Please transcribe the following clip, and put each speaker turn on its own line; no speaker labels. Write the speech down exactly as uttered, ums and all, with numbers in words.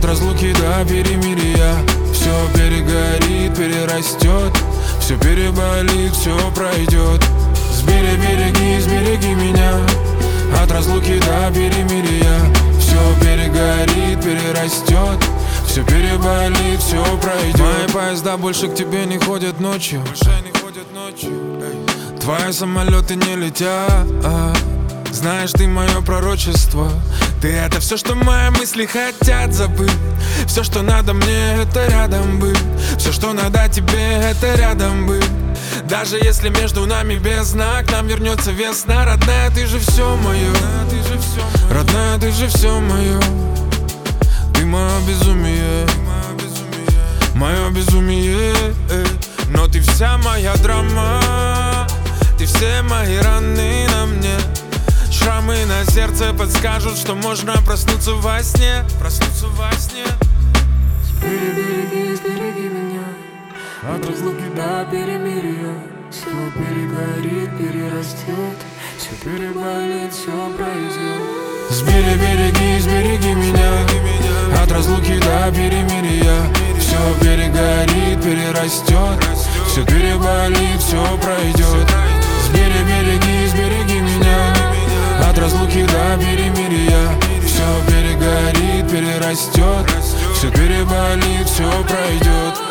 разлуки до перемирия. Все перегорит, перерастет, все переболит, все пройдет. Сбери, береги, сбереги меня от разлуки до перемирия. Все перегорит, перерастет, все переболит, все пройдет. Мои поезда больше к тебе не ходят ночью, больше не ходят ночью. Эй. Твои самолеты не летят. Знаешь, ты мое пророчество. Ты это все, что мои мысли хотят забыть. Все, что надо мне, это рядом быть. Все, что надо тебе, это рядом быть. Даже если между нами бездна, к нам вернется весна. Родная, ты же все мое. Родная, ты же все мое. Ты мое безумие, мое безумие. Но ты вся моя драма. Ты все мои раны на мне. Шрамы на сердце подскажут, что можно проснуться во сне. Проснуться во сне.
Сбери, береги, сбереги меня от разлуки до перемирия. Все перегорит, перерастет, все переболит, все пройдет.
Сбери, береги, сбереги меня от разлуки до перемирия. Все перегорит, перерастет, все переболит, все пройдет. Сбери, береги, сбереги меня от разлуки до перемирия. Все перегорит, перерастет, все переболит, все пройдет.